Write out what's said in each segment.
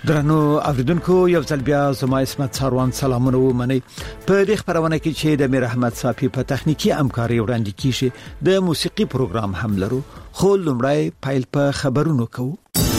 درنو اوریدونکو یو ځل بیا زما اسمت ساروان سلامونه ومني په دې خبرونه کې چې د میر احمد صافي په تخنیکی همکاري وړاندې کیږي د موسیقي پروګرام هم لرو خو لمړی پایل په خبرونو کوو.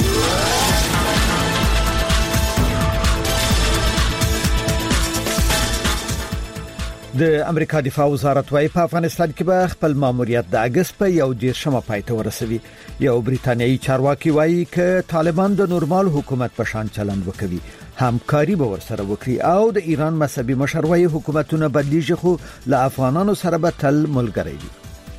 د امریکا دفاع وزارت وايي په افغانستان کې به خپل ماموریت د اگست په 11 پای ته ورسوي. یو بریتانیایی چارواکي وايي ک طالبان د نورمال حکومت په شان چلند وکوي همکاري به ورسره وکړي او د ایران مذهبي مشر وايي حکومتونه بدلیږي خو له افغانانو سره به تل ملګری وي.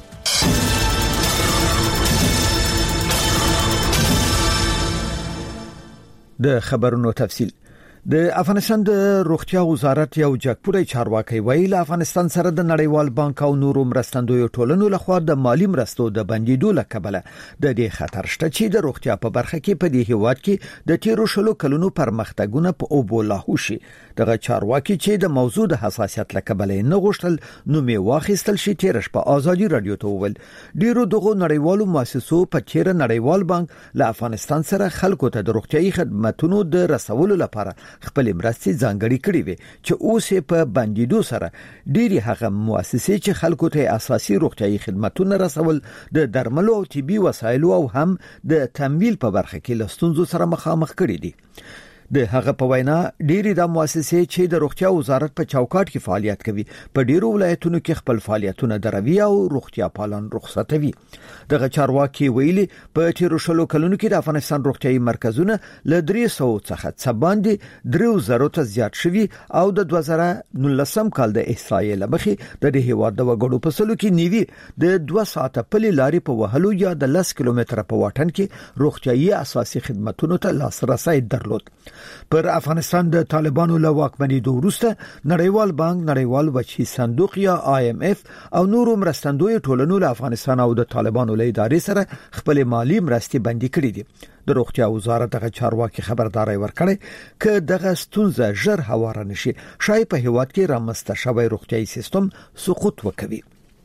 د خبرونو تفصیل. د افغانستان د روغتیا وزارت یو جګپوړی چارواکي ویلي له افغانستان سره د نړیوال بانک او نورو مرستندویو ټولنو لخوا د مالی مرستو د بندیدو لکبله د دې خطر شته چې د روغتیا په برخه کې په دې هیواد کې د تیرو شلو کلونو پرمختګونه په اوبو لاهو شي. دغه چارواکي چې د موضوع د حساسیت لکبله نه غوښتل نو می واخیستل شي تیرش په ازادي رادیو ته وویل ډیرو دغه نړیوالو مؤسسو په تیر نړیوال بانک له افغانستان سره خلکو ته د روغتيایي خدماتو د رسولو لپاره خپل مرستې ځانګړي کړې وي چې اوس په بندیدو سره ډيري هغه مؤسسې چې خلکو ته اساسي روغتيایي خدماتونه رسول د درملو او طبي وسایلو او هم د تمویل په برخه کې لستونزو سره مخامخ کړي دي. د هغه په وینا ډيري د مؤسسې چې د روغتیا وزارت په چوکاټ کې فعالیت کوي په ډیرو ولایتونو کې خپل فعالیتونه دروي او روغتیا پالن رخصتوي. دغه چارواکي ویلي په تیرو شلو کلونو کې د افغانستان روغتیايي مرکزونه له 300 څخه څه باندې 3000 ته زیات شوي او د 2019 کال د اسرائیل مخې د دې هیواد د وګړو په سلو کې نیوي د 2 ساعته پلي لارې په وهلو یا د 10 کیلومتره په واټن کې روغتیايي اساسي خدماتو ته لاسرسي درلود. پر افغانستان د طالبانو له واکمنۍ وروسته نړیوال بانک، نړیوال وجهي صندوق یا IMF او نورو مرستندوی ټولنو له افغانستان او د طالبانو له ادارې سره خپل مالی مرستې بندي کړې دي. د روغتیا وزارت دغه چارواکي خبرداري ورکړي ک دغه ستونزه ژر هواره نشي شاید په هیواد کې رامنځته شوی روغتيایي سیستم سقوط وکوي.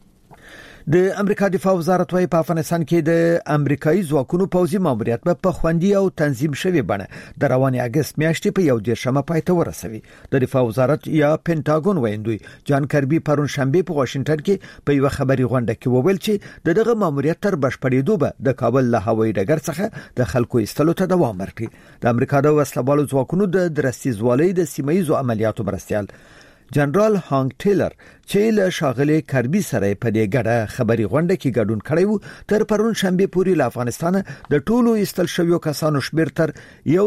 د امریکا دفاع وزارت وايي په افغانستان کې د امریکایي ځواکونو پوځي ماموریت په خوندي او تنظیم شوی بڼه د رواني اگست میاشتې په 11 پای ته ورسوي. د دفاع وزارت یا پینټاګون ویندوی جان کربي پرون شنبه په واشنگټن کې په یو خبري غونډه کې وویل چې دغه ماموریت تر بشپړېدو به د کابل له هوایي ډګر څخه د خلکو ایستلو ته دوام ورکړي. د امریکا د وسلوالو ځواکونو د درستیزوالۍ د سیمایي عملیاتو مرستيال جنرال هانګ ټیلر چې له شاغلي کربي سره په دې ګډه خبري غونډه کې ګډون کړی وو تر پرون شنبه پورې له افغانستان د ټولو استل شویو کسانو شمیر تر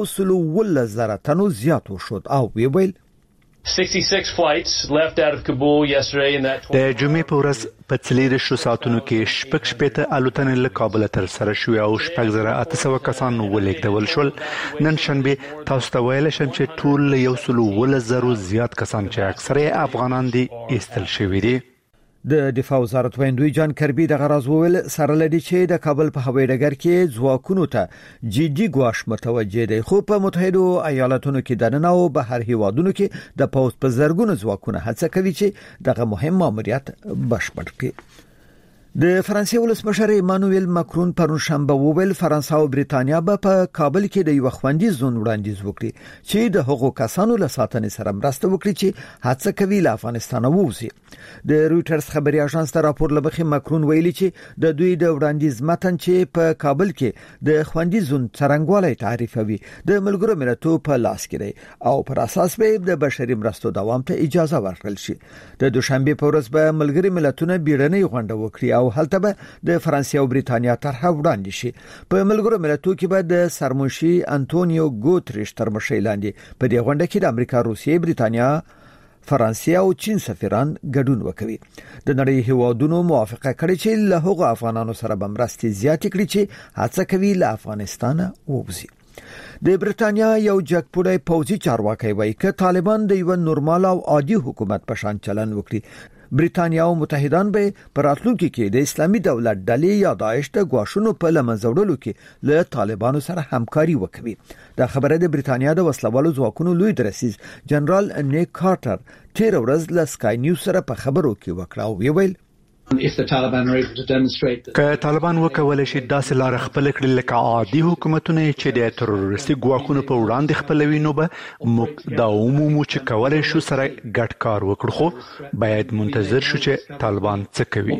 110,000 تنو زیات وشو او ویل 66 flights left out of Kabul yesterday in that د جمعې په ورځ په 3 ساعتونو کې شپږ الوتنې له کابل تر سره شوې او 8,800 کسان ولېږدول شول. نن شنبه تاسو ته ویل شم چې ټول 110,000 زیات کسان چې اکثره افغانان دي ایستل شوي دي. د دفاع وزارت ویندوی جان کربي د غراز وویل سره لدی چې د کابل په هوایي ډګر کې ځواکونو ته جدي ګواښ متوجه دي خو په متحده ایالاتونو کې د نن او بهر هیوادونو کې د پوز په زرګونو ځواکونه هڅه کوي چې دغه مهم ماموریت بشپړ کړي. د فرانسې ولسمشر ایمانوئل ماکرون پرون شنبه وویل فرانسه او بریتانیا به په کابل کې د یو خوندي زون وړاندیز وکړي چې د حقوقو کسانو له ساتنې سره مرسته وکړي چې هڅه کوي له افغانستان ووځي. د رويټرز خبري اژانس ته راپور لبخې ماکرون ویلي چې د دوی د وړاندیز متن چې په کابل کې د خوندي زون څرنګوالي تعریفوي د ملګرو ملتونو په لاس کې دی او پر اساس به د بشري مرستو دوام ته اجازه ورکړل شي. د دوشنبه په ورځ به ملګري ملتونه بیړنۍ غونډه وکړي او هلته به د فرانسې او بریتانیا طرحه وړاندې شي. په ملګرو ملتونو کې به د سرمنشي انټونیو ګوتریش تر مشرۍ لاندې په دې غونډه کې د امریکا، روسیې، بریتانیا، فرانسې او چین سفیران ګډون وکوي. د نړۍ هیوادونو موافقه کړې چې له هغو افغانانو سره به مرستې زیاتې کړي چې هڅه کوي له افغانستان ووځي. د بریتانیا یو جګپوړی پوځي چارواکي وایي چې طالبان د یو نورمال او عادي حکومت په شان چلند وکړي. بریتانیا او متحدان به پراتلونکو کې د اسلامي دولت ډلې یا داعش ته غواړو په لمنځوړلو کې له طالبانو سره همکاري وکړي. دا خبره د بریتانیا د وسلوالو ځواکونو لوی درسیز جنرال نیک کارټر تیر ورځ له سکای نیوز سره په خبرو کې وکړه او ویل که طالبان وکولای شي داسې لار خپل کړي لکه عادي حکومتونه چې د تروریستي ګواښونو په وړاندې خپلوي، نو به موږ دا عمومو چې کولای شو سره ګډ کار وکړو، خو باید منتظر شو چې طالبان څه کوي.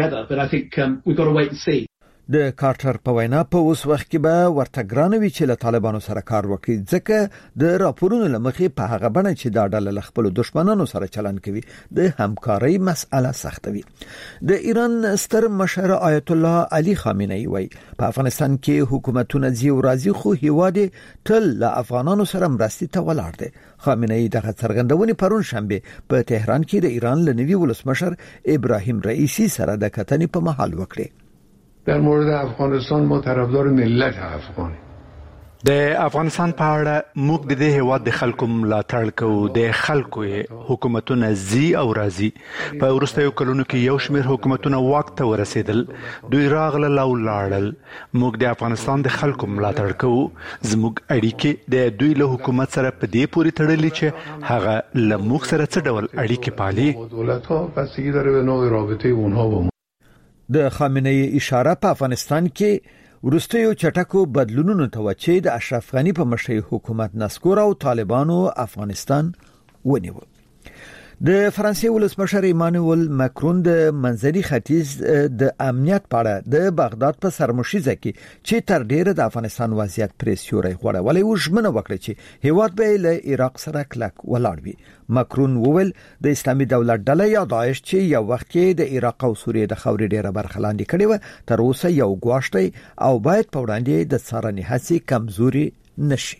د کارټر په وینا په اوس وخت کې به ورته ګرانه وي چې له طالبانو سره کار وکړي، ځکه د راپورونو لمخې په هغه بڼه چې دا ډله له خپل دښمنانو سره چلند کوي د همکارۍ مسأله سختوي. د ایران ستر مشر آیت الله علي خامنه‌ای وایي په افغانستان کې حکومتونه ځي او راځي، خو هیواد تل له افغانانو سره مرستې ته ولاړ دی. خامنه‌ای دغه څرګندونې پرون شنبه په تهران کې د ایران لنوي ولسمشر ابراهیم رئیسی سره د کتنې په محل وکړي. در مورد افغانستان ما طرفدار ملت افغانی. د افغانستان په اړه موږ د دې هیواد د خلکو ملاتړ کوو، د خلکو حکومتونه زی او راځي. په وروستیو کلونو کې یو شمېر حکومتونه واک ته ورسېدل، دوی راغلل او لاړل. موږ د افغانستان د خلکو ملاتړ کوو. زموږ اړیکې د دوی له حکومت سره په دې پورې تړلې چې هغه له موږ سره څه ډول اړیکې پالي. دولت‌ها بستگی داره به نوع رابطه اونها با د خامنه‌ای اشاره په افغانستان کې وروستیو چټکو بدلونونو ته و چې د اشرف غنی په مشرۍ حکومت نسکور او طالبانو افغانستان ونیو. د فرانسې ولسمشر ایمانوئل ماکرون د منځني ختیځ د امنیت په اړه د بغداد په سرمشیزه کې چې تر ډیره د افغانستان وضعیت پرې سیوري غوړولې و ژمنه وکړه چې هیواد به له عراق سره کلک ولاړ وي. ماکرون وویل د اسلامي دولت ډله یا داعش چې یو وخت کې د عراق او سوریې د خاورې ډیره برخه لاندې کړې و، تر اوسه یو ګواښ او باید په وړاندې د څارنې هڅې کمزوري نشي.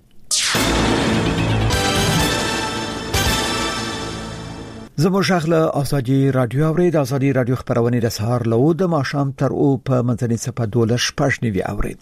زموږ غږ ازادي رادیو اورید. ازادي رادیو خبرونه د سهار له د ماښام تر او په منځنۍ صفه 12:15 اورید.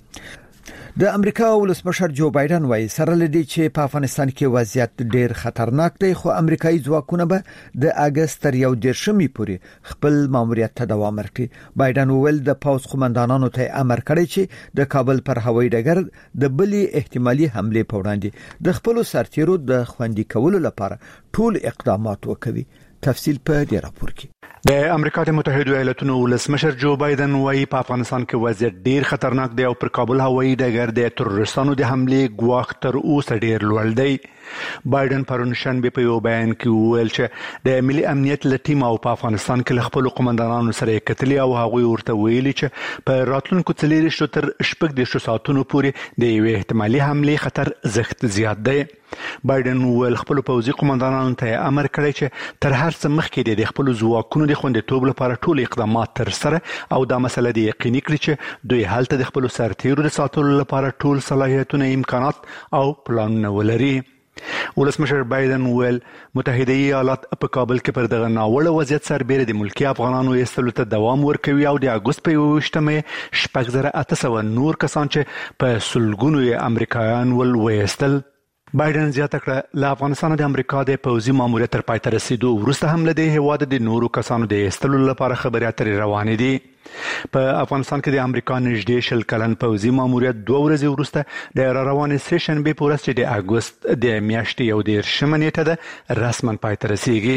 د امریکا ولسمشر جو بایدن وایي سره لدی چې په افغانستان کې وضعیت ډیر خطرناک دی، خو امریکایي ځواکونه به د اگست تر 1 پورې خپل ماموریت ته دوام ورکړي. بایدن وویل د پوځ قومندانانو ته امر کړی چې د کابل پر هوایي ډګر د بلې احتمالي حمله په وړاندې د خپل سرتیرو د خوندي کولو لپاره ټول اقدامات وکړي. تفصیل په دې راپور کې. د امریکا د متحده ایالاتونو ولسمشر جو بایدن وايي په افغانستان کې وضعیت ډیر خطرناک دی او پر کابل هوایي ډګر د تروریستانو د حمله ګواښ تر اوسه ډیر لوړ دی. بایدن پرون شنبه په یو بیان کې وویل چې د ملي امنیت لټیم او په افغانستان کې خپل قومندانانو سره کتلي او هغوی ورته ویلي چې په راتلونکو 4 تر 6 ساعتونو پورې د یو احتمالي حمله خطر زښت زیات دی. بایدن ویل خپل پوځي قومندانانو ته امر کړی چې تر هر څه مخکې د خپل ځواکونو د خوندیتوب لپاره ټول اقدامات تر سره او دا مسله د یقیني کړي چې دوی هلته د خپل سرتیرو د ساتلو لپاره ټول صلاحیتونه، امکانات او پلانونه ولري. ولسمشر بایدن ویل متحده ایالات په کابل کې پر دغه ناوړه وضعیت سربېره د ملکی افغانانو ایستلو ته دوام ورکوي او د اګوست په 28 6,800 نور کسان چې په سلګونو امریکایان ول ویستل. بایدن زیاته کړه له افغانستان د امریکا د پوځي ماموریت تر پای ته رسیدو وروسته حمله د هیواد د نورو کسانو د ایستلو لپاره خبرې اترې روانې دي. په افغانستان کې د امریکا نږدې 20 کلن پوځي ماموریت 2 ورځې وروسته د روانې سه شنبه په ورځ چې د اګوست د میاشتې 11 نیټه ده رسماً پای ته رسیږي.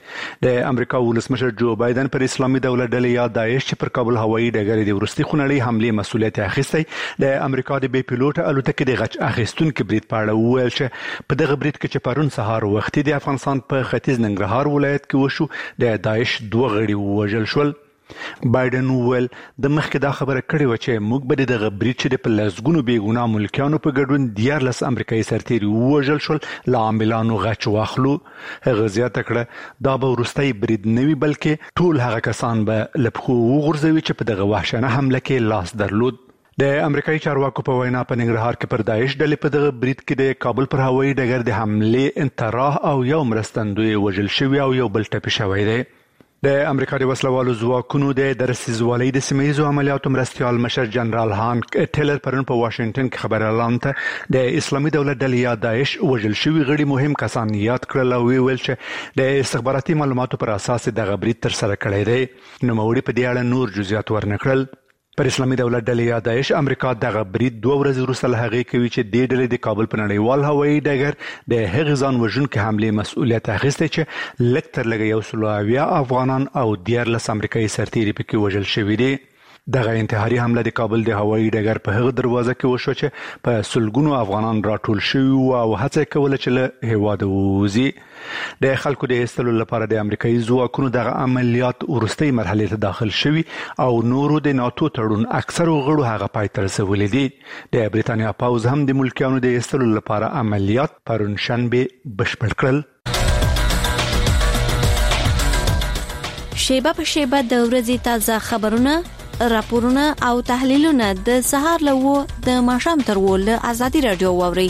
د امریکا ولسمشر جو بایدن پر اسلامي دولت ډلې یا داعش چې پر کابل هوایي ډګر د ورستي خونړۍ حمله مسؤلیت اخیستی د امریکا د بي پیلوټ الوتکې د غچ اخیستونکو برید په اړه وویل چې په دغه برید کې چې پرون سهار وختي د افغانستان په ختیځ ننګرهار ولایت کې وشو د داعش 2 غړي وژل شول. بایدن ویل د مخکې دا خبره کړې و چې موږ به دغه برید چې په لسګونو بیګناه ملکیانو په ګډون 14 امریکایي سرتیري وژل شول له عاملانو غچ واخلو. هغه زیاته کړه دا به وروستی برید نه وي بلکې ټول هغه کسان به له پښو وغورځوي چې په دغه وحشیانه حمله کې لاس درلود. د امریکایي چارواکو په وینا په ننګرهار کې پر داعش ډلې په دغه برید کې د کابل پر هوایي ډګر د حمله انتراح او یو مرستندوی وژل شوی او یو بل ټپي شوی دی. د امریکا د وسلوالو ځواکونو د درسیزوالۍ د سیمه‌ییزو عملیاتو مرستیال مشر جنرال هانک ټیلر پرون په واشنگټن کې خبر اعلان ته د اسلامي دولت ډلې یا داعش وژل شوي غړي مهم کسان یاد کړل او ویل چې د استخباراتي معلوماتو پر اساس دغه برید تر سره کړی دی. نوموړي په دې اړه نور جزئیات ورنکړل. پر اسلامي دولت ډلې یا داعش امریکا دغه برید 2 ورځې وروسته له هغې کوي چې د ډلې د کابل په نړیوال هوایي ډګر د هغې ځان وژونکې حملې مسؤلیت اخیستی چې لږ تر لږه 170 افغانان او 14 امریکایي سرتیري پکې وژل شوي دي. دغه انتحاري حمله د کابل د هوایي ډګر په هغه دروازه کې وشو چې په سلګونو افغانان راټول شوي وو او هڅه کوله چې له هیواده ووځي. د خلکو د ایستلو لپاره د امریکایي ځواکونو دغه عملیات وروستۍ مرحلې ته داخل شوي او نورو د ناتو تړون اکثرو غړو هغه پای ته رسولي دي. د بریتانیا پوځ هم د ملکیانو د ایستلو لپاره عملیات پرون شنبه بشپړ کړل. شیبه په شیبه د ورځې تازه خبرونه، راپورونه او تحلیلونه د سهار له د ماښام تر له ازادي رادیو واوري.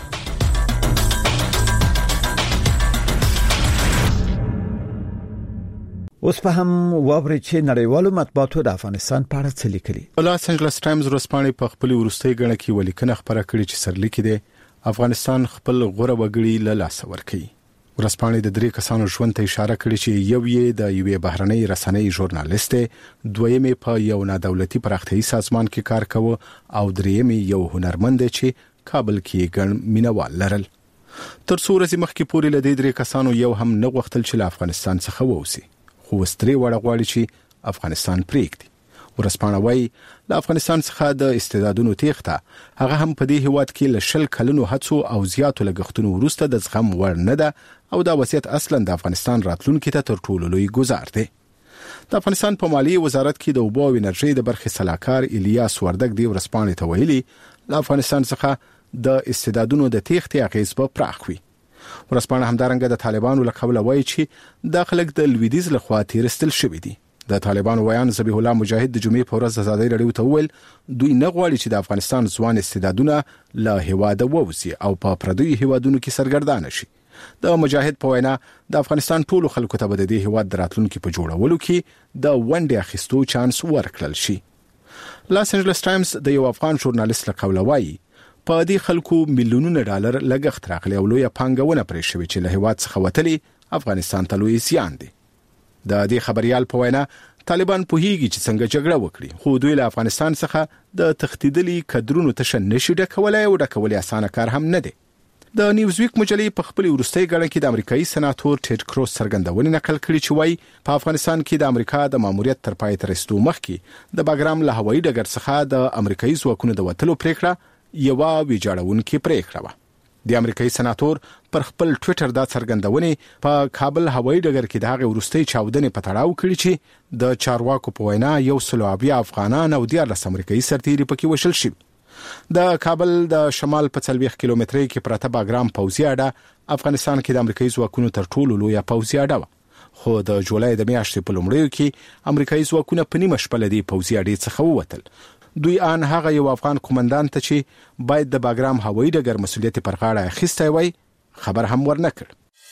اوس په هم واوري چې نړیوالو مطبوعاتو د افغانستان په اړه څه لیکلي. لاس انجلس ټایمز ورځپاڼې په خپل وروستۍ غړنه کې ولیکنه خبره کړې چې سرلیک دی افغانستان خپل غوره وګړي له لاس ورکړي. ورځپاڼې د 3 کسانو ژوند ته اشاره کړې چې یو یې د یوې بهرنۍ رسنۍ ژورنالیست، دویم په یو نادولتي پراختیایي سازمان کې کار کاوه او دریم یو هنرمند چې کابل کې ګڼ مینوال لرل. تر څو ورځې مخکې پورې له دې 3 کسانو یو هم نه غوښتل چې له افغانستان څخه ووځي، خو وستري وړ غواړي چې افغانستان پریږدي. ورځپاڼه وايي له افغانستان څخه د استعدادونو تېښته هغه هم په دې هیواد کې له 20 کلونو هڅو او زیاتو لګښتونو وروسته د زغم وړ نه ده او دا وضعیت اصلا د افغانستان راتلونکي ته تر ټولو لوی ګزار دی. د افغانستان په مالی وزارت کې د اوبو او انرژي د برخې سلاکار الیاس وردګ دی ورځپاڼې ته ویلي له افغانستان څخه د استعدادونو د تېښتې اغیز به پراخ وي. ورځپاڼه همدارنګه د طالبانو له قبله وایي چې دا خلک د لویدیځ لخوا تیرستل شوي دي. د طالبانو ویان ذبیح الله مجاهد د جمعې په ورځ ازادي رادیو ته وویل دوی نه غواړي چې د افغانستان ځوان استعدادونه له هیواده ووځي او په پردیو هیوادونو کې سرګردانه شي. د مجاهد په وینا د افغانستان ټولو خلکو ته به د دې هیواد د راتلونکي په جوړولو کې د ونډې اخیستو چانس ورکړل شي. لاس انجلس ټایمز د یو افغان ژورنالیست له قوله وایي په دې خلکو میلیونونه ډالر لګښت راغلی او لویه پانګونه پرې شوې چې له هیواد څخه وتلي افغانستان ته لوی زیان دی. د دې خبريال په وینا طالبان پوهیږي چې څنګه جګړه وکړي، خو دوی له افغانستان څخه د تختیدلي کډرونو تشه نشي ډکولای او ډکول اسانه کار هم نه دی. د نیوزویک مجلې په خپل وروستۍ غړنه کې د امریکایي سناتور ټیډ کروز څرګندونې نقل کړي چې وایي په افغانستان کې د امریکا د ماموریت تر پای ته رسیدو مخکې د باګرام له هوایي ډګر څخه د امریکایي ځواکونو د وټلو پریکړه یو ویجاړونکې پریکړه و. د امریکایي سناتور پر خپل ټوئیټر دا څرګندونې په کابل هوایي ډګر کې د هغه وروستۍ چاودنې په تړاو کړي چې د چارواکو په وینا 170 افغانان او 14 امریکایي سرتیري پکې وشل شي. د کابل د شمال په 40 کیلومترۍ کې پراته باګرام پوځي اډه افغانستان کې د امریکایي ځواکونو تر ټولو لویه پوځي اډه و، خو د جولای د میاشتې په لومړیو کې امریکایي ځواکونه په نیمه شپه له دې پوځي اډې څخه ووتل. دوی ان هغه یو افغان قومندان ته چې باید د باګرام هوایي ډګر مسؤلیت پر غاړه اخیستی وای خبر هم ورنکړ.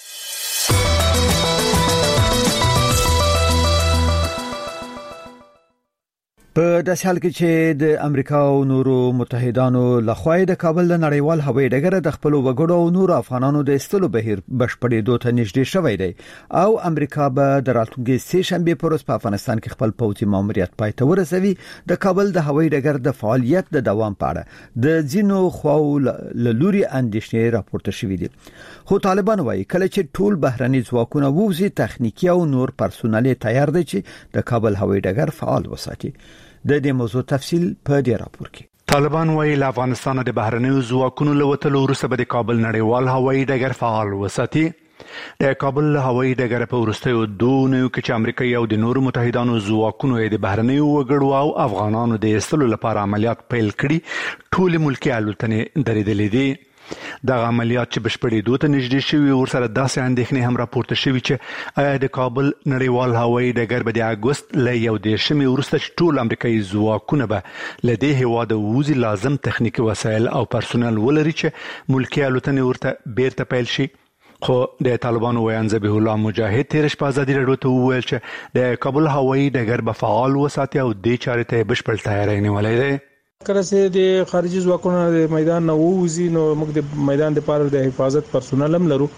په داسې حال کې چې د امریکا او نورو متحدانو لخوا د کابل د نړیوال هوایي ډګر د خپل وګړو او نورو افغانانو د استلو بهیر بشپړېدو ته نږدې شوی دی او امریکا به د راتلونکي سه شنبه پر ورځ په افغانستان کې خپل پوځي ماموریت پای ته ورسوي، د کابل د هوایي ډګر د فعالیت د دوام په اړه د ځینو خواو له لوري اندېښنې راپورته شوې دي. خو طالبان وایي کله چې ټول بهرني ځواکونه ووځي تخنیکی او نور پرسونل تیار دي چې د کابل هوایي ډګر فعال وساتي. د دې موضوع تفصیل په دې راپور کې. طالبان وایي له افغانستان د بهرنیو ځواکونو له وتلو وروسته به د کابل نړیوال هوایي ډګر فعال وساتي. د کابل هوایي ډګر په وروستیو 2 اونیو کې چې امریکایي او د نورو متحدانو ځواکونو د بهرنیو وګړو او افغانانو د ایستلو لپاره عملیات پیل کړي، ټول ملکي الوتنې درېدلې دي. د عملیات چې بشپړېدو ته نږدې شوي ورسره داسې اندېښنې هم راپورته شوي چې آیا د کابل نړیوال هوایي ډګر به د اګوست له 11 وروسته چې ټول امریکایي ځواکونه به له دې هیواده ووځي لازم تخنیکي وسایل او پرسونل ولري چې ملکي الوتنې ورته بیرته پیل شي. خو د طالبانو ویان ذبیح الله مجاهد تیر شپه ازادي رادیو ته وویل چې د کابل هوایي ډګر به فعال وساتي او دې چارې ته بشپړ تیاری نیولې ده. کله چې د خارجي ځواکونو د میدان نه ووځي نو موږ د میدان لپاره د حفاظت پرسونل هم لرو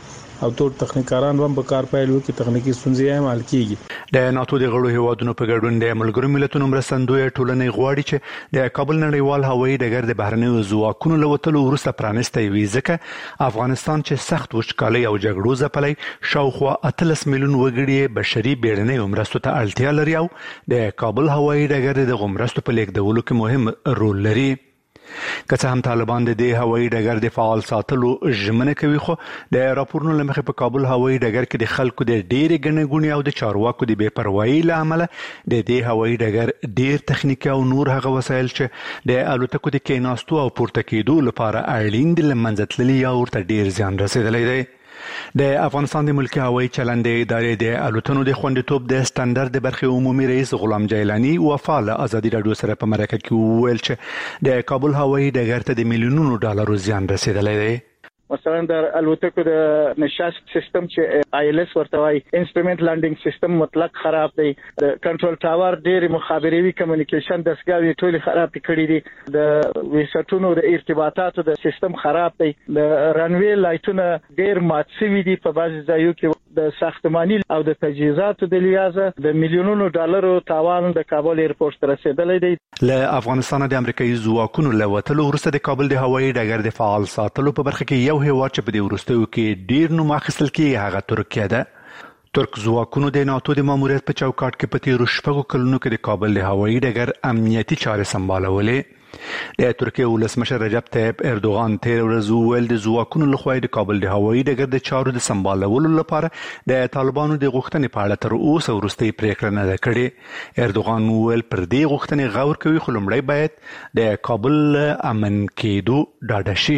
او ټول تخنیکاران هم په کار پیل وکړي، تخنیکی ستونزې هم حل کیږي. د ناتو د غړو هیوادونو په ګډون د ملګرو ملتونو مرستندوی ټولنې غواړي چې د کابل نړیوال هوایي ډګر د بهرنیو ځواکونو له وتلو وروسته پرانیستی وي، ځکه افغانستان چې سخت وچکالۍ او جګړو ځپلی شاوخوا 13 میلیون وګړي بشري بیړنیو مرستو ته اړتیا لري او د کابل هوایي ډګر د مرستو په لیږدولو کې مهم رول لري. که څه هم طالبان د دې هوایي ډګر د فعال ساتلو ژمنه کوي، خو د راپورونو له مخې په کابل هوایي ډګر کې د خلکو د ډېرې ګڼې ګوڼې او د چارواکو د بې پروایۍ له امله د دې هوایي ډګر ډېر تخنیکي او نور هغه وسایل چې د الوتکو د کېناستو او پورته کېدو لپاره اړین دي له منځه تللي یا ورته ډېر زیان رسېدلی دی. د افغانستان د ملکی هوایي چلندې ادارې د الوتنو د خوندیتوب د سټنډرډ د برخې عمومي رئیس غلام جیلانی وفا له ازادي راډیو سره په مرکه کې وویل چې د کابل هوایي ډګر ته د میلیونونو ډالرو زیان رسیدلی دی. مثلا د الوتکو د نشاست سیستم چې ILS ورته وایي، انسټرومنت لانډینګ سیستم مطلق خراب دی، د کنټرول ټاور ډېر مخابروي کمیونیکیشن دستګاوې ټول خراب کړي دي، د ویسټونو د ارتباطاتو د سیستم خراب دی، د رنوي لایټونه ډېر مات شوي دي، په بعضي ځایو کې د ساختماني او د تجهیزاتو د لیازه د میلیونونو ډالرو تاوان د کابل ایرپورټ ته رسیدلی دی. له افغانستان د امریکایي ځواکونو له وتلو وروسته د کابل د هوایي ډګر د فعال ساتلو په برخه کې یو هیواد چې په دې وروستیو کې ډیر نوم اخیستل کېږي هغه ترکیه ده. ترک ځواکونو د ناتو د ماموریت په چوکاټ کې په تیرو 6 کلونو کې د کابل د هوایي ډګر امنیتي چارې سمبالولې. د ترکیه ولسمشر رجب طیب اردوغان تیر ورځ وویل د ځواکونو لخوا د کابل د هوایي ډګر د چارو د سمبالولو لپاره د طالبانو د غوښتنې په اړه تر اوسه وروستۍ پریکړه نه ده کړې. اردوغان وویل پر دې غوښتنې غور کوي، خو لومړی باید د کابل امن کېدو ډاډه شي.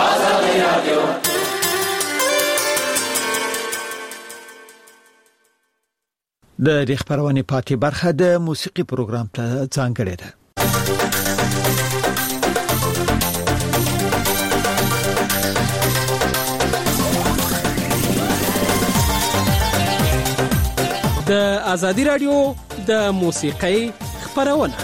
د دې خبرونه پاتې برخه د موسیقي پروګرام ته ځانګړې ده. د ازادي رادیو د موسیقۍ خبرونه.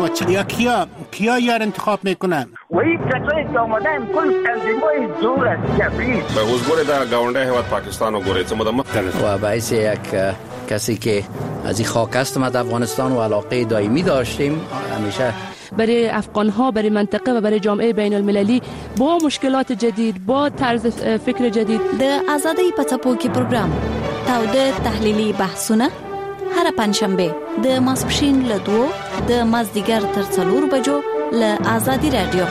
یا کیا یار انتخاب میکنن و این کسایی که آمدن کل تنظیم‌های دور از جبری به حضور در گاونده هیواد پاکستان و گوریت و باعث یک کسی که از این خاک است ما در افغانستان و علاقه دائمی داشتیم همیشه برای افغان‌ها، برای منطقه و برای جامعه بین المللی با مشکلات جدید، با طرز فکر جدید. د آزادۍ په څپو کې پروګرام تاوده تحلیلي بحثونه هر پنځشنبه د ماسپښین له 2 د مازدیګر تر 4 بجو له آزادي رادیو.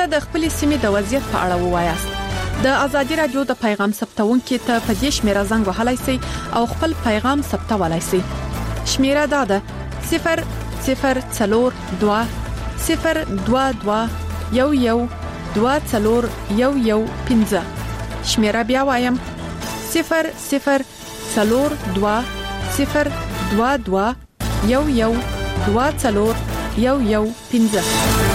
ته د خپل سیمې د وضعیت په اړه ووایاست. د ازادي رادیو د پیغام ثبتونکو ته په دې شمیره زنګ وهلای شئ او خپل پیغام ثبتولای شئ. شمیره دا ده 0042 022 112415. شمیره بیا وایم 0042 022 112415.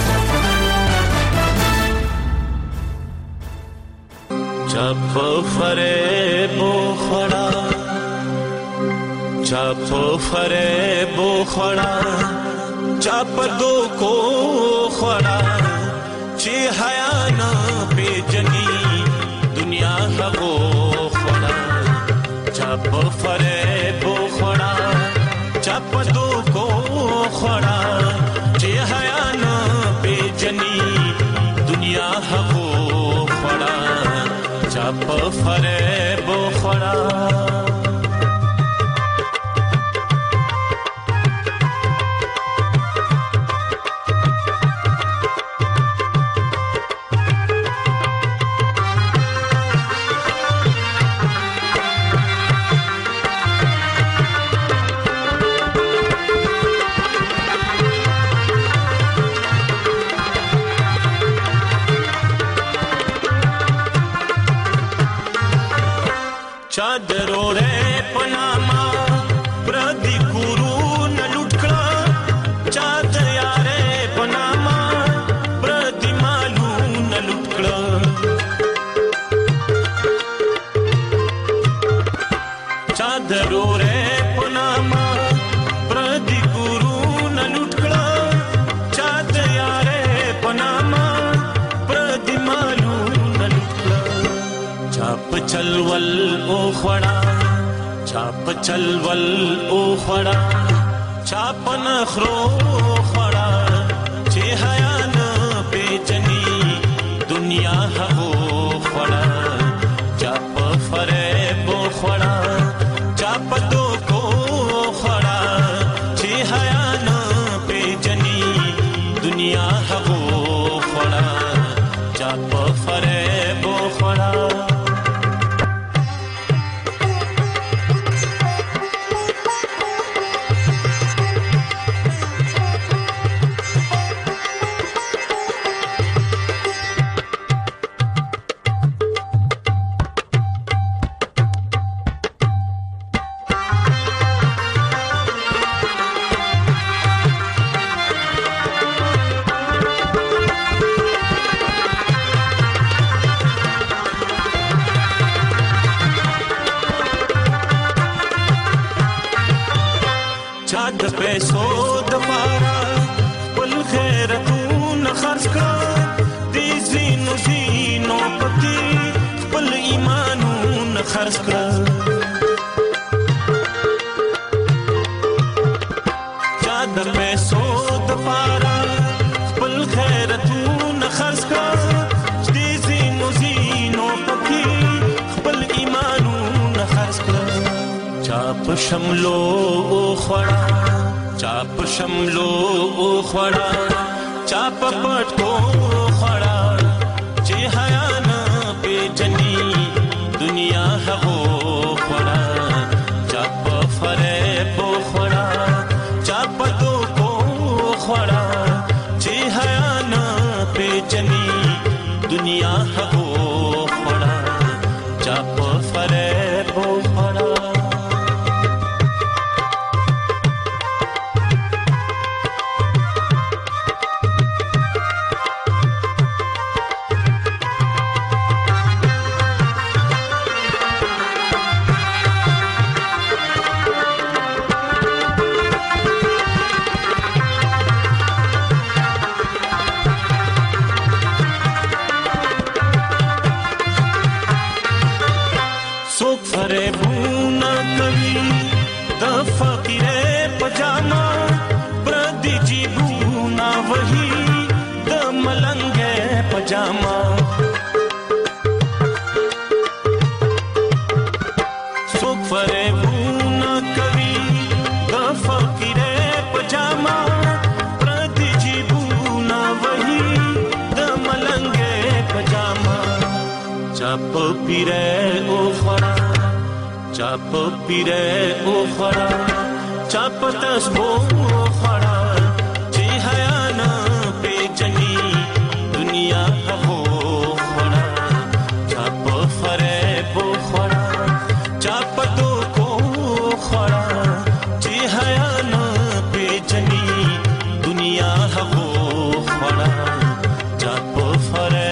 چپ فریب خړا چپ فریب خړا چپ دو کو خړا چې حیا نه پیجنی دنیا هغو خړا چپ فریب خړا چپ دو کو خړا چې حیا نه پیجنی دنیا هغو خړا چپ فریب خړا चादरो रे पनामा प्रदी गुरु न लुटकड़ा चाद यारे पनामा प्रदी मालू न लुटकड़ा चादरो रे पनामा प्रदी गुरु न लुटकड़ा चाद यारे पनामा प्रदी मालू न लुटकड़ा चाप चलवल खड़ा चाप चलवल ओ खड़ा चाप नखरो खड़ा जे हया न बेचनी दुनिया हो खड़ा चाप फरेब खड़ा चाप दो को खड़ा जे हया न बेचनी दुनिया हो खड़ा चाप फरेब खड़ा चाद पैसो दफारा पल खैरतून खर्च का दीज़ीनो ज़ीनो पति पल ईमानून खर्च का चाद पैसो दफारा पल खैरतून खर्च का दीज़ीनो ज़ीनो पति पल ईमानून खर्च का चाप शमलो खड़ा चाप शमलो खड़ा चाप पटको खड़ा जे हया न बेचनी दुनिया हो खड़ा चाप फरेब खड़ा चाप दो को खड़ा जे हया न बेचनी दुनिया हो खड़ा चाप फरेब खड़ा फरेबूना कवि द फकीरे पजामा प्रदी जीबूना वही द मलंगे पजामा सुख फरेबूना कवि द फकीरे पजामा प्रदी जीबूना वही द मलंगे پیره او خورا چا په پیره او خورا چا په تسبو خورا چې حیا نه پیجنی دنیا هغو خورا چا په فریب خورا چا په دوکو خورا چې حیا نه پیجنی دنیا هغو خورا چا په فریب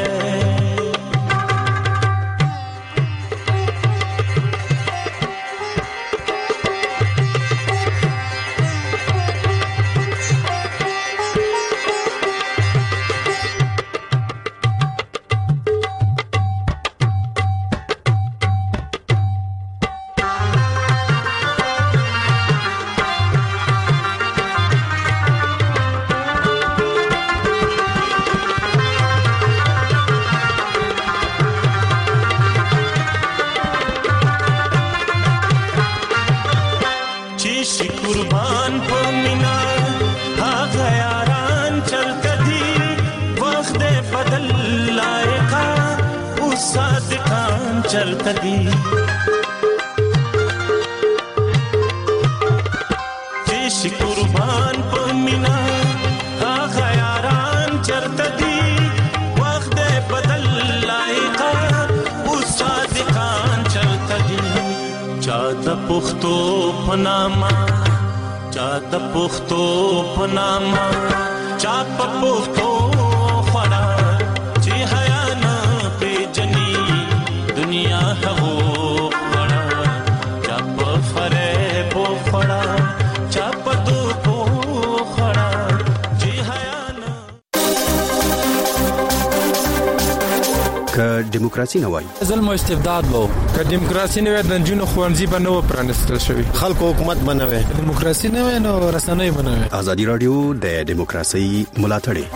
चलता दी जिस कुर्बान पमीना आगा यारान चलता दी वक्त बदल लायका उस सादिकान चलता दी चाहता पुख्तो पनामा चाहता पुख्तो पनामा चाप पुख्तो खड़ा जी हयाना पे जनी दुनिया हगो खड़ा चाप फरेब खड़ा चाप दुखो खड़ा जी हयाना که دیموکراسي نه وای ظلم او استبداد وو که دیموکراسي نه وای د جنونو خوانزي به نو پرانستل شوی خلکو حکومت بنوي دیموکراسي نه وای نو رسنۍ بنوي ازادي رادیو د دیموکراسي ملاتړي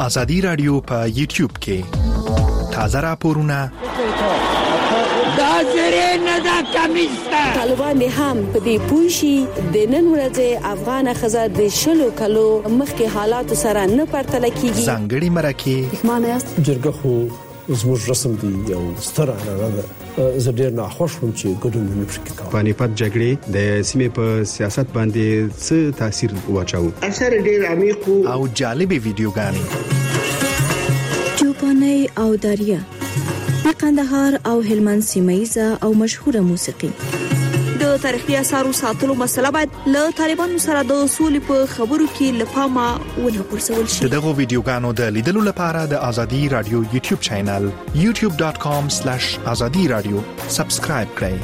ازادي رادیو په یوټیوب کې تازه راپورونه دا زری نه دا کمیستا طالبان هم په دې پوښي د نن ورځې افغان خزر د شلو کلو مخکې حالات سره نه پرتل کیږي ځانګړي مرکه معنی جرګه خو زموږ رسم دی یو ستر اړه زه ډیر نه خوشم چې ګډون نه پکې کوم پانیپت جګړې د سیمې په سیاست باندې څه تاثیر واچاو اثر ډیر عمیق او جالبې ویډیوګانې چوپاني او دریا د قندهار او هلمند سیمایزه او مشهوره موسیقي د تاریخي اثارو ساتلو مسله باید له طالبانو سره د اصول په خبرو کې لپاره ونه پرسول شي. دغه ویډیوګانو د لیدلو لپاره د ازادي رادیو یوټیوب چینل youtube.com/azadiradio سبسکرایب کړئ.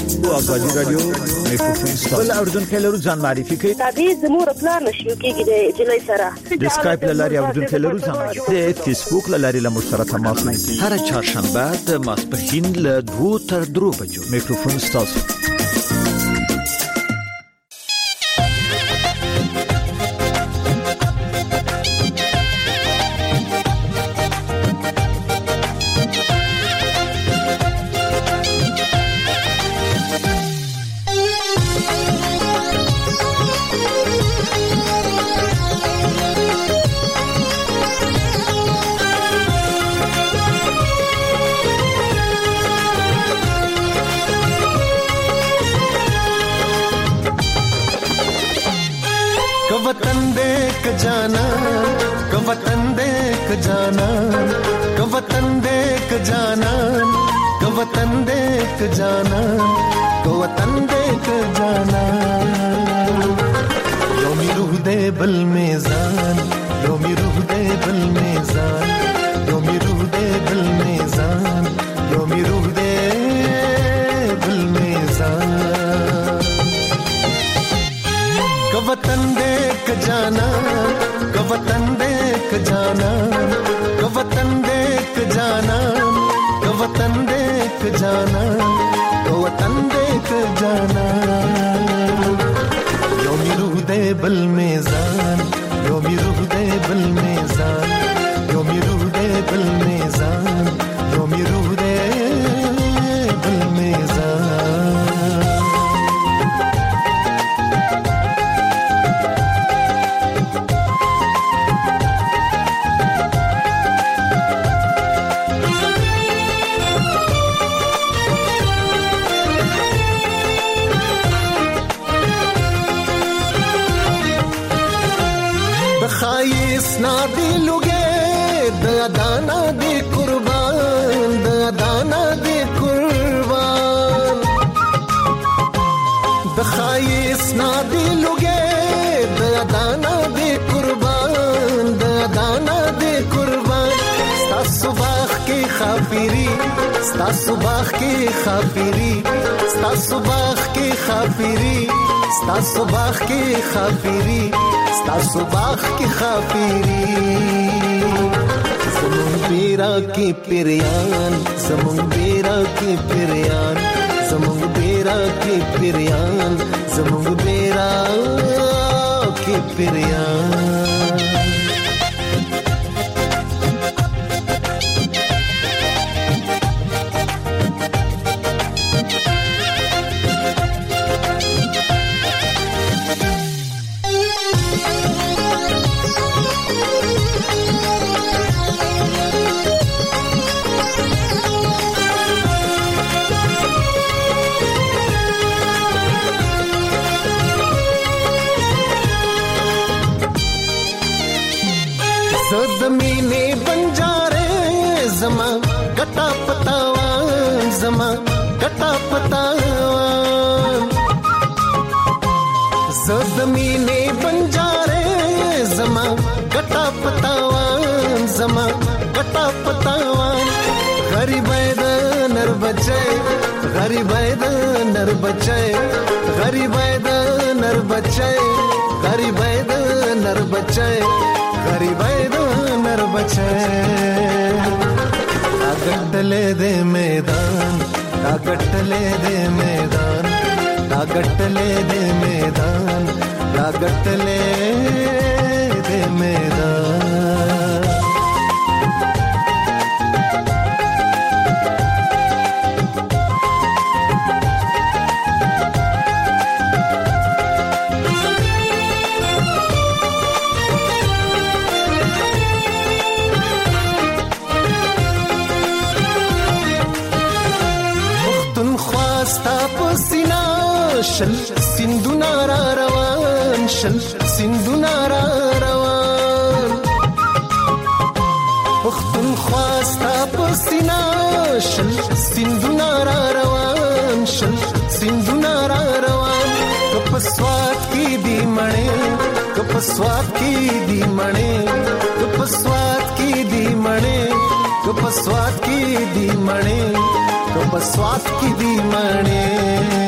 ازادي رادیو میکروفون بل اردن کلرو ځان معرفي کوي تابع زموږ پلان نشو کېږي د جلای سره د سکایپ لاري اردن کلرو ځان معرفي د فیسبوک لاري له مشترک تماس نیسي هر چهارشنبه د ماسپښین له 2 تر 3 بجو میکروفون تاسو वतन देख जाना को वतन देख जाना को वतन देख जाना को वतन देख जाना को वतन देख जाना योमी रूह दे बल मेज़ान योमी रूह दे बल मेज़ान योमी रूह दे बल मेज़ान योमी रूह दे बल मेज़ान को वतन देख जाना को वतन देख जाना को वतन देख जाना को वतन देख जाना को वतन देख जाना योमी रूह दे बल मेज़ान योमी रूह दे बल मेज़ान योमी रूह दे बल मेज़ान योमी रूह दे बल मेज़ान नादी लुगे दाना दे कुर्बान दाना दे कुर्बान बखाइस नादी लुगे दाना दे कुर्बान दाना दे कुर्बान स्ता सुबाह की खाफिरी स्ता सुबाह की खाफिरी स्ता सुबाह की खाफिरी स्ता सुबाह की खाफिरी स्ता सुबाह की खाफिरी ज़मुन बेरा की पिरियान ज़मुन बेरा की पिरियान ज़मुन बेरा की पिरियान ज़मुन बेरा की पिरियान ज़मीने बंजारे ज़मा गटा पतावान ज़मा गटा पतावान ज़मीने बंजारे ज़मा गटा पतावान ज़मा गटा पतावान गरीब नर बचे गरीब नर बचे गरीब नर बचे गरीब नर बचे गरीब नर बचे ताकटले दे मैदान ताकटले दे मैदान ताकटले दे मैदान ताकटले दे मैदान شل سندونا را روان شل سندونا را روان وختن خواستا پسینا شل سندونا را روان شل سندونا را روان کپسوات کی دی مړې کپسوات کی دی مړې کپسوات کی دی مړې کپسوات کی دی مړې کپسوات کی دی مړې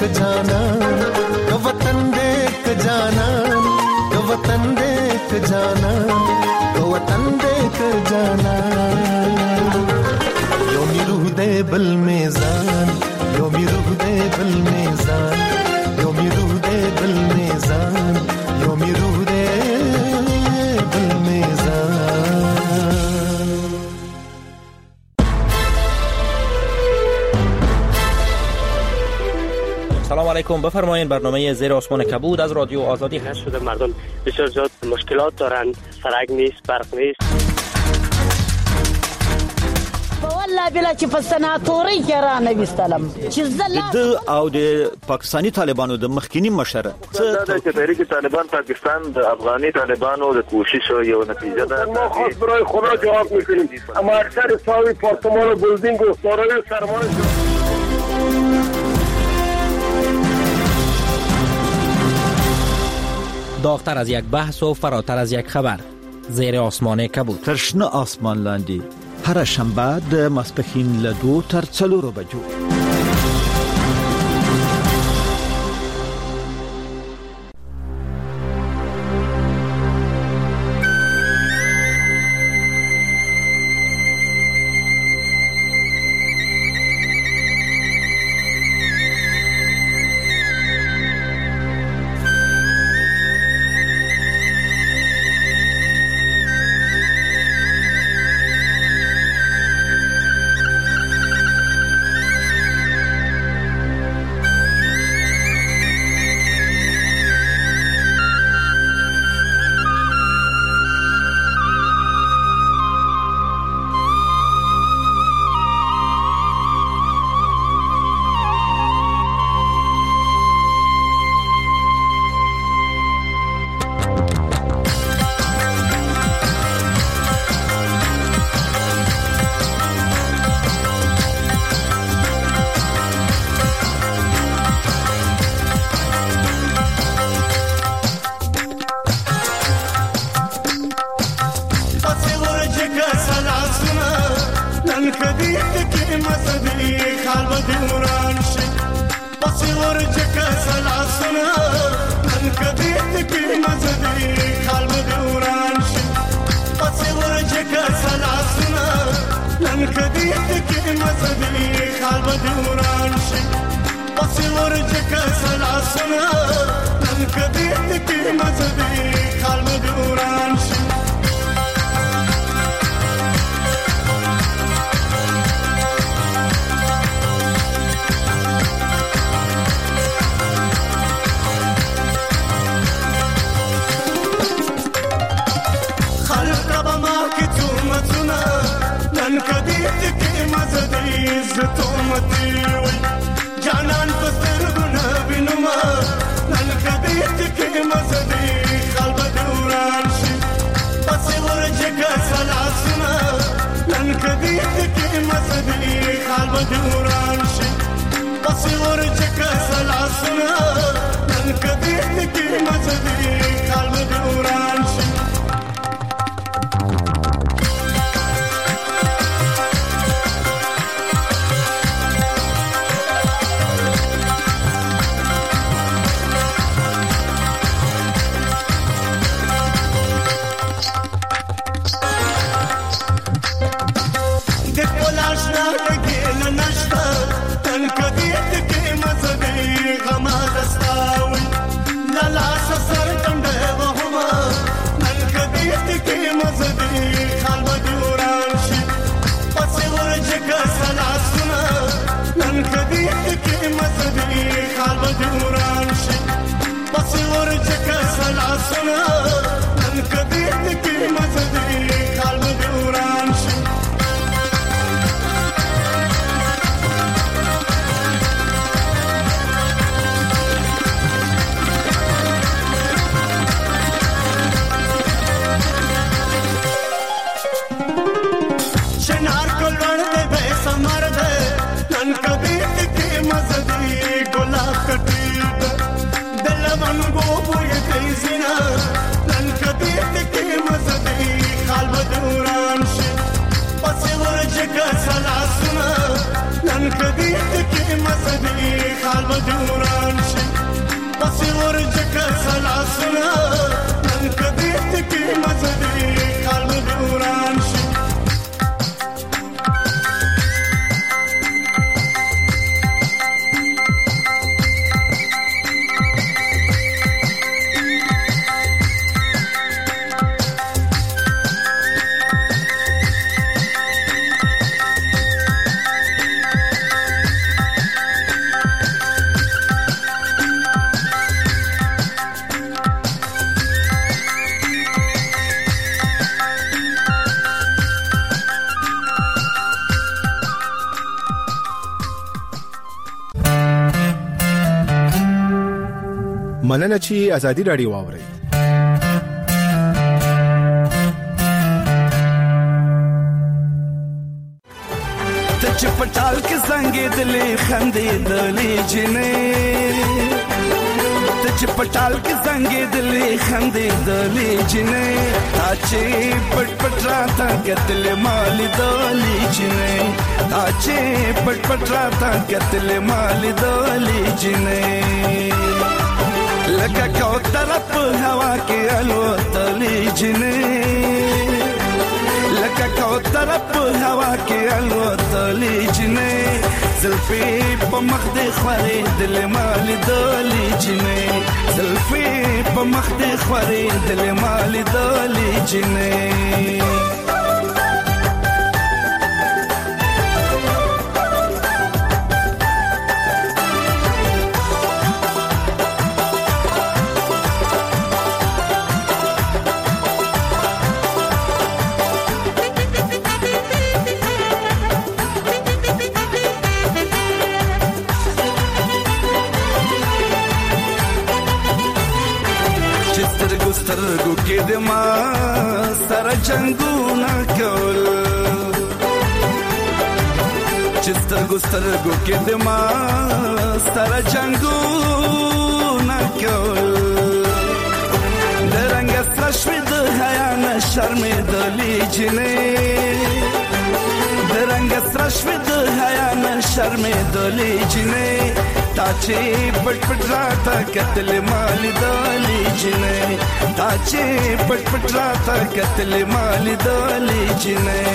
जाना तो वतन देख जाना तो वतन देख जाना तो वतन देख जाना योमी रूह दे बल मेज़ान योमी रूह दे बल मेज़ान योमी रूह दे बल मेज़ान योमी रूह दे बल मेज़ान। سلام علیکم. بفرمایید برنامه زیر آسمان کبود از رادیو آزادی هست. شده مردم بسیار زیاد مشکلات دارند، سرک نیست، برق نیست. والله بلا چې په سناتوري کې را نه وستلم چې د او د پاکستانی طالبانو د مخکینی مشره چې تحریک طالبان پاکستان د افغاني طالبانو د کوشش یو نتیجه ده. ما خاص برای خدا جواب میکنیم اما اکثر ساوی پارتمان و بلدینگ و سارای سرمان داغتر از یک بحث و فراتر از یک خبر. زیر آسمان کبود. ترشنه آسمان لاندی هر شنبه د ماسپښین له 2 تر 4 بجو. None could be the king, must be Calvadura. مننه چې ازادي رادیو واورئ. چې پټال کې څنګه دلې خندې دلې جنې ته چې پټال کې څنګه دلې خندې دلې جنې تا چې پټ پټ راته کتل مال دلې جنې تا چې پټ پټ راته کتل مال دلې جنې لکه کوتر په هوا کې الوتلې جنې لکه کوتر په هوا کې الوتلې جنې زلفې په مخ دې خورې دل مال دلې جنې زلفې په مخ دې خورې دل مال دلې جنې سترګو کې د ما سره جنگونه کول چې سترګو کې د ما سره جنگونه کول د رنګ سره شوي د حیا نه شرمېدلې جنې د رنګ سره شوي د حیا نه شرمېدلې جنې تا چې پټ پټ راته کتل مال دلې جنې تا چې پټ پټ راته کتل مال دلې جنې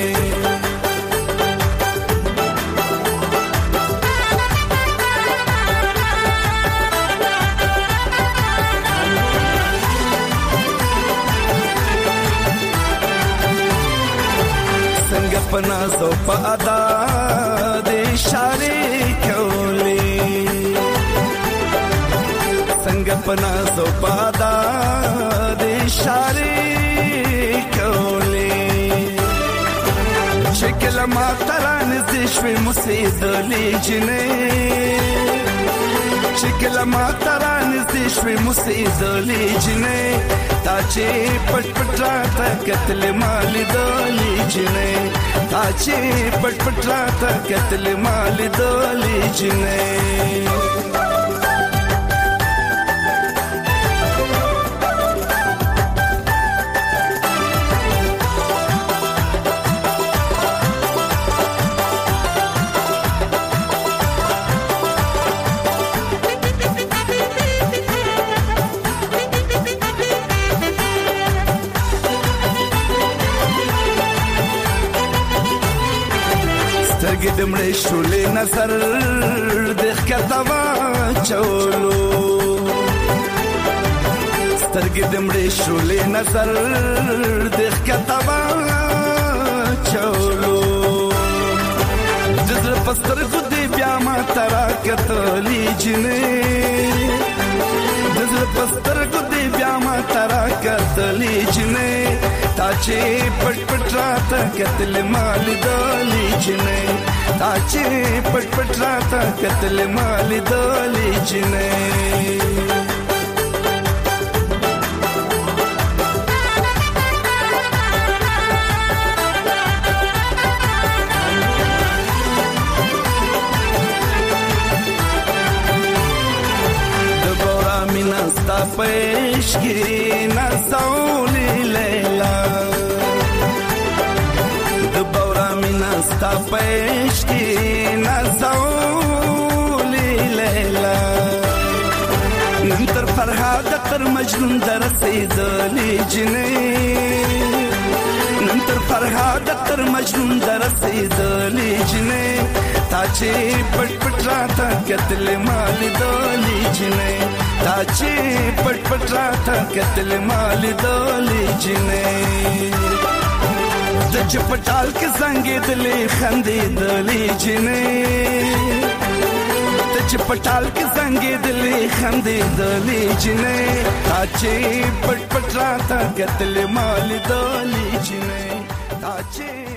څنګه پناسو په ادا د اشاره کولې څنګه پناسو په ادا د اشاره کولې شکل ما تران زشوي مصیدلې جنې شکل ما تران زشوي مصیدلې جنې تا چې پټ پټ راته کتل مال دلې جنې تا چې پټ پټ راته کتل مال دلې جنې سترګې د مړې شولې نظر د ښکته واچولو سترګې د مړې شولې نظر د ښکته واچولو د زړه په سترګو دې بیا ما ته راکتلې جنې د زړه په سترګو دې بیا ما ته راکتلې جنې تا چې پټ پټ راته کتل مال دلې جنې تا چې پټ پټ راته کتل مال دلې جنې د بورا مینا ستا پېښ کې نازولې لیلا ستا پېښ کې نازولې لیلا نن تر فرهاد تر مجنون در رسېدلې جنې نن تر فرهاد تر مجنون در رسېدلې جنې تا چې پټ پټ راته کتل مال دلې جنې تا چې پټ پټ راته کتل مال دلې جنې د چپټال کې څنګه دلې خندې دلې جنې د چپټال کې څنګه دلې خندې دلې جنې تا چې پټ پټ راته کتل مال دلې جنې تا چې